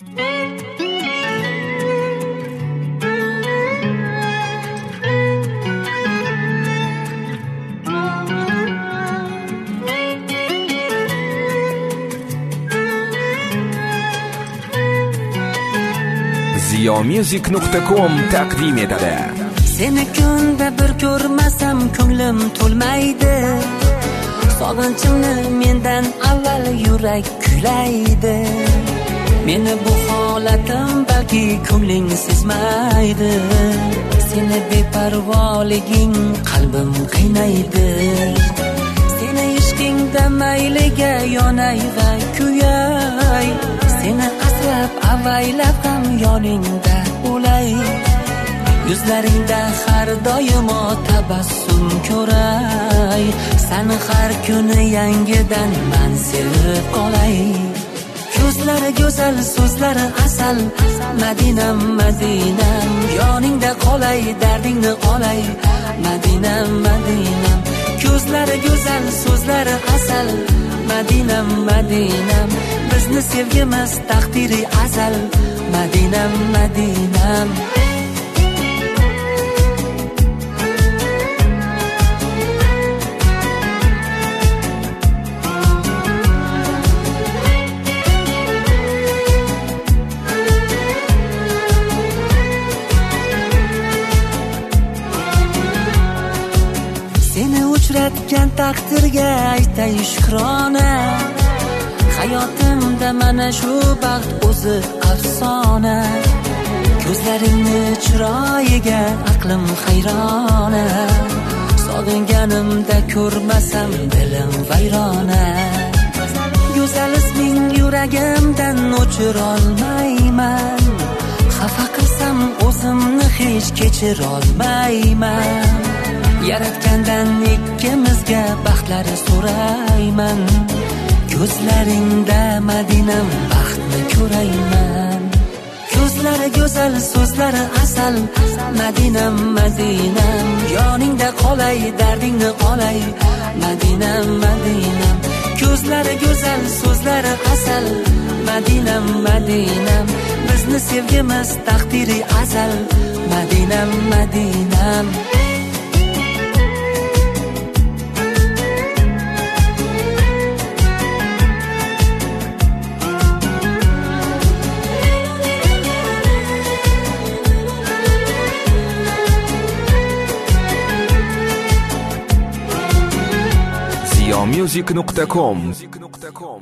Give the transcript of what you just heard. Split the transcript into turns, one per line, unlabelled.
ziyomusic.com taqdim etadi.
Seni kunda bir ko'rmasam ko'nglim to'lmaydi. Sog'inchimni mendan avval yurak kuylaydi. Meni bu holatim balki ko'ngling sezmaydi. Seni beparvoliging qalbim qiynaydi. Seni ishqingda mayliga yonay va kuyay. Seni asrab avaylab ham yoningda o'lay. Yuzlaringda har doimo tabassum ko'ray. Seni har kuni yangidan men sevib qolay. Ko'zlari go'zal, so'zlari asal, Madinam, Madinam, yoningda qolay, dardingni olay, Madinam, Madinam. Ko'zlari go'zal, so'zlari asal, Madinam, Madinam, bizni sevgimiz taqdiri azal, Madinam, Madinam. Seni uchratgan taqdirga aytay shukrona. Hayotimda mana shu baxt o'zi afsona. Ko'zlaringni chiroyiga aqlim hayrona. Sog'inganimda ko'rmasam dilim vayrona. Go'zal isming yuragimdan o'chirolmayman. Xafa qilsam o'zimni hech kechirolmayman. Yaratgandan ikkimizga baxtlar so'rayman. Ko'zlaringda Madinam baxtni ko'rayman. Ko'zlari go'zal, so'zlari asal, Madinam, Madinam, yoningda qolay, dardingni olay, Madinam, Madinam. Ko'zlari go'zal, so'zlari asal, Madinam, Madinam, bizni sevgimiz taqdiri azal, Madinam, Madinam.
ziyomusic.com